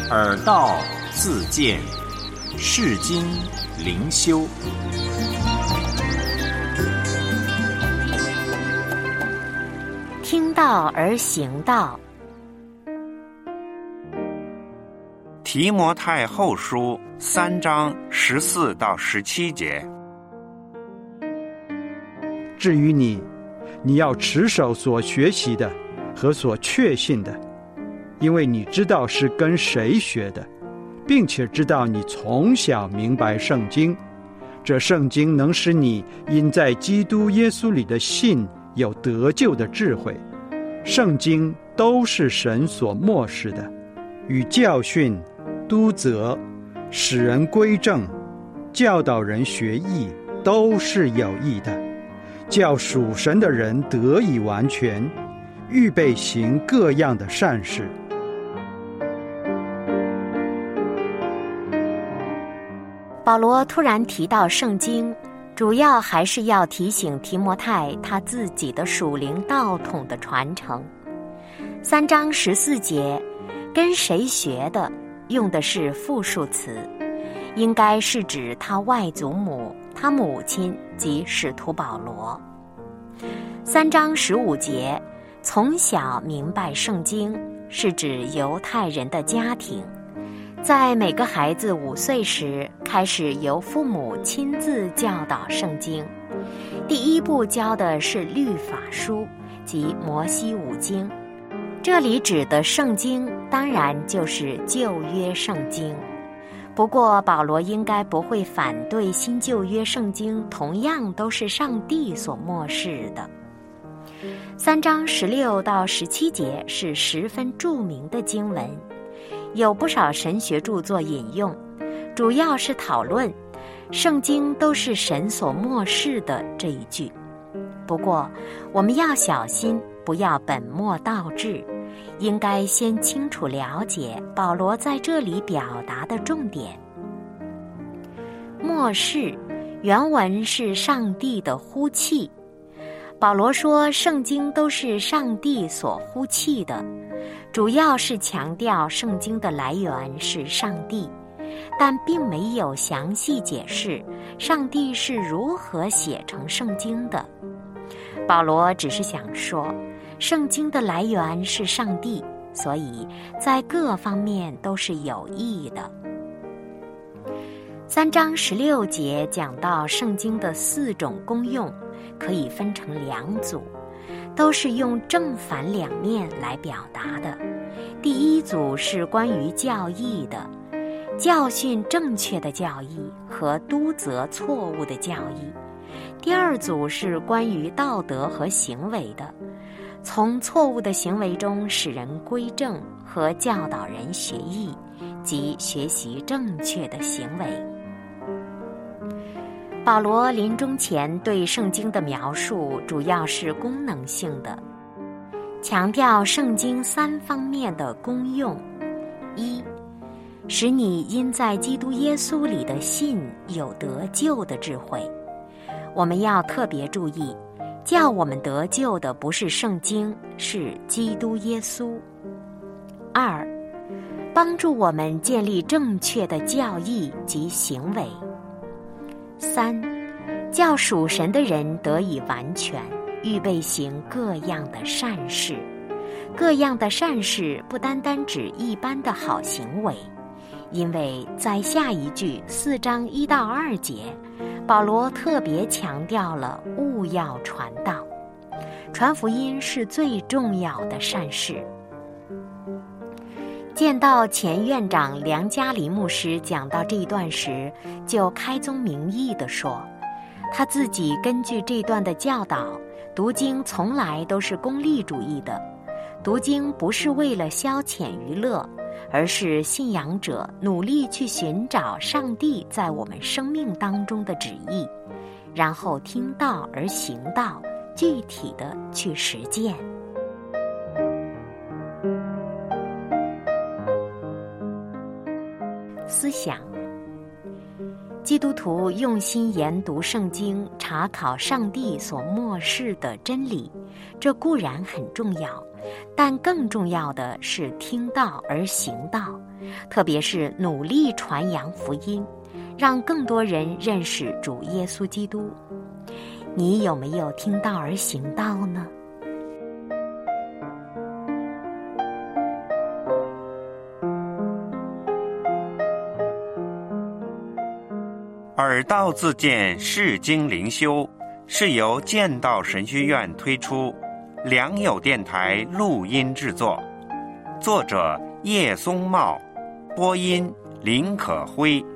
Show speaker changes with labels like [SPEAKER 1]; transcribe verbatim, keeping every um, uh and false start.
[SPEAKER 1] 耳道自见，世经灵修。
[SPEAKER 2] 听道而行道。
[SPEAKER 3] 提摩太后书三章十四到十七节。
[SPEAKER 4] 至于你，你要持守所学习的和所确信的，因为你知道是跟谁学的，并且知道你从小明白圣经。这圣经能使你因在基督耶稣里的信有得救的智慧。圣经都是神所默示的，与教训、督责、使人归正、教导人学义，都是有益的，叫属神的人得以完全，预备行各样的善事。
[SPEAKER 2] 保罗突然提到圣经，主要还是要提醒提摩太他自己的属灵道统的传承。三章十四节，跟谁学的，用的是复数词，应该是指他外祖母、他母亲及使徒保罗。三章十五节，从小明白圣经，是指犹太人的家庭，在每个孩子五岁时，开始由父母亲自教导圣经。第一步教的是律法书及摩西五经，这里指的圣经当然就是旧约圣经。不过保罗应该不会反对新旧约圣经同样都是上帝所默示的。三章十六到十七节是十分著名的经文，有不少神学著作引用，主要是讨论圣经都是神所默示的这一句。不过我们要小心，不要本末倒置，应该先清楚了解保罗在这里表达的重点。默示原文是上帝的呼气，保罗说圣经都是上帝所呼气的，主要是强调圣经的来源是上帝，但并没有详细解释上帝是如何写成圣经的。保罗只是想说，圣经的来源是上帝，所以在各方面都是有益的。三章十六节讲到圣经的四种功用，可以分成两组，都是用正反两面来表达的。第一组是关于教义的，教训正确的教义和督责错误的教义。第二组是关于道德和行为的，从错误的行为中使人归正和教导人学义，即学习正确的行为。保罗临终前对圣经的描述主要是功能性的，强调圣经三方面的功用：一，使你因在基督耶稣里的信有得救的智慧。我们要特别注意，叫我们得救的不是圣经，是基督耶稣。二，帮助我们建立正确的教义及行为。三，叫属神的人得以完全，预备行各样的善事。各样的善事不单单指一般的好行为，因为在下一句四章一到二节，保罗特别强调了务要传道，传福音是最重要的善事。见到前院长梁家黎牧师讲到这一段时，就开宗明义地说，他自己根据这段的教导，读经从来都是功利主义的，读经不是为了消遣娱乐，而是信仰者努力去寻找上帝在我们生命当中的旨意，然后听道而行道，具体的去实践。思想，基督徒用心研读圣经，查考上帝所默示的真理，这固然很重要，但更重要的是听道而行道， 特别是努力传扬福音，让更多人认识主耶稣基督。你有没有听道而行道呢？
[SPEAKER 3] 耳道自荐释经灵修是由剑道神学院推出，良友电台录音制作，作者叶松茂，播音林可辉。